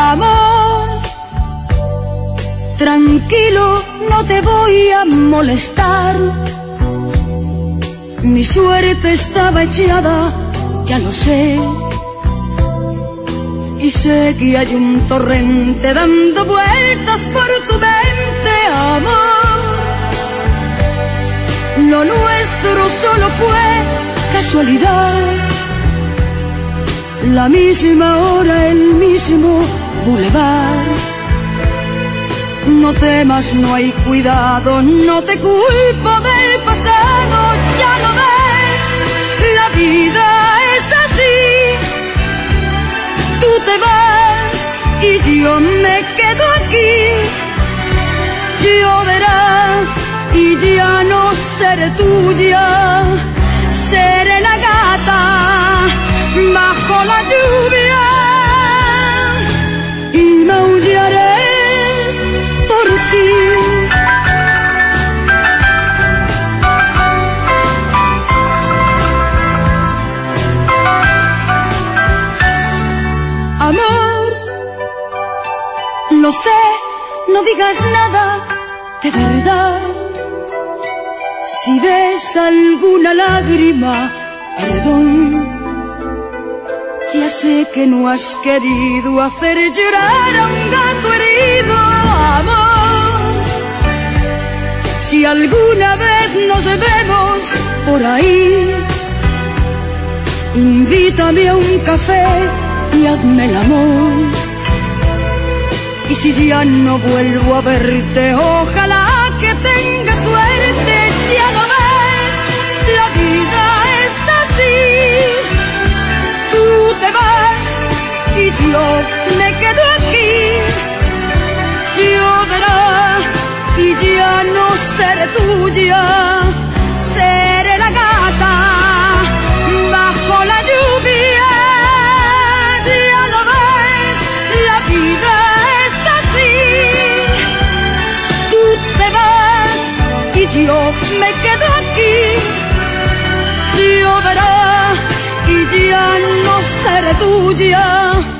Amor, tranquilo, no te voy a molestar. Mi suerte estaba echada, ya lo sé. Y sé que hay un torrente dando vueltas por tu mente, amor. Lo nuestro solo fue casualidad. La misma hora, el mismo bulevar. No temas, no hay cuidado, no te culpo del pasado. Ya lo ves, la vida es así. Tú te vas y yo me quedo aquí. Lloverá y ya no seré tuya. Seré la gata bajo la lluvia y maullaré por ti. Amor, lo sé, no digas nada de verdad. Si ves alguna lágrima, perdón. Ya sé que no has querido hacer llorar a un gato herido, amor. Si alguna vez nos vemos por ahí, invítame a un café y hazme el amor. Y si ya no vuelvo a verte, ojalá que tengas suerte. Ya lo ves, la vida es así. Tú te vas y yo me quedo aquí. Lloverá y ya no seré tuya. Seré la gata bajo la lluvia. Ya lo ves, la vida es así. Tú te vas y yo me quedo aquí. Lloverá y ya no seré tuya.